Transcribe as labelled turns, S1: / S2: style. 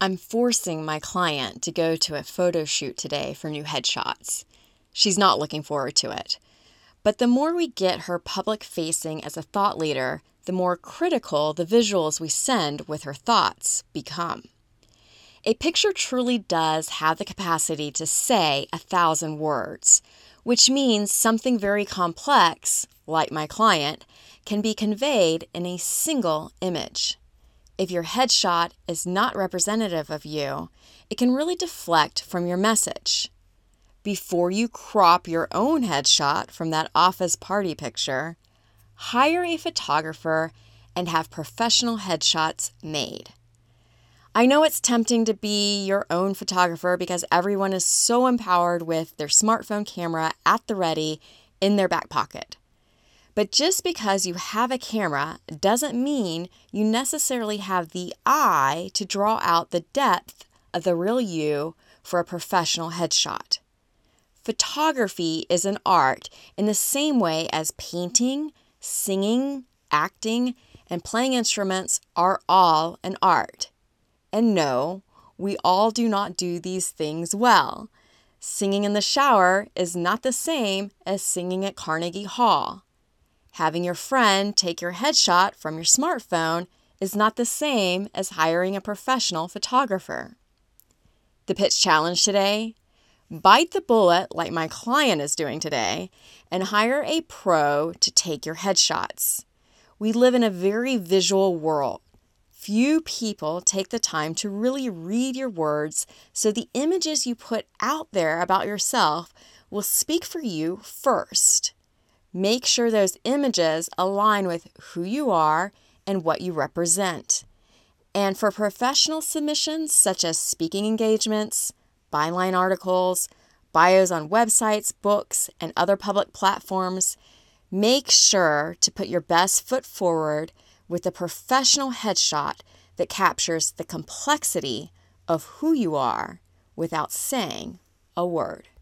S1: I'm forcing my client to go to a photo shoot today for new headshots. She's not looking forward to it. But the more we get her public facing as a thought leader, the more critical the visuals we send with her thoughts become. A picture truly does have the capacity to say 1,000 words, which means something very complex, like my client, can be conveyed in a single image. If your headshot is not representative of you, it can really deflect from your message. Before you crop your own headshot from that office party picture, hire a photographer and have professional headshots made. I know it's tempting to be your own photographer because everyone is so empowered with their smartphone camera at the ready in their back pocket. But just because you have a camera doesn't mean you necessarily have the eye to draw out the depth of the real you for a professional headshot. Photography is an art in the same way as painting, singing, acting, and playing instruments are all an art. And no, we all do not do these things well. Singing in the shower is not the same as singing at Carnegie Hall. Having your friend take your headshot from your smartphone is not the same as hiring a professional photographer. The pitch challenge today: bite the bullet like my client is doing today and hire a pro to take your headshots. We live in a very visual world. Few people take the time to really read your words, so the images you put out there about yourself will speak for you first. Make sure those images align with who you are and what you represent. And for professional submissions such as speaking engagements, byline articles, bios on websites, books, and other public platforms, make sure to put your best foot forward with a professional headshot that captures the complexity of who you are without saying a word.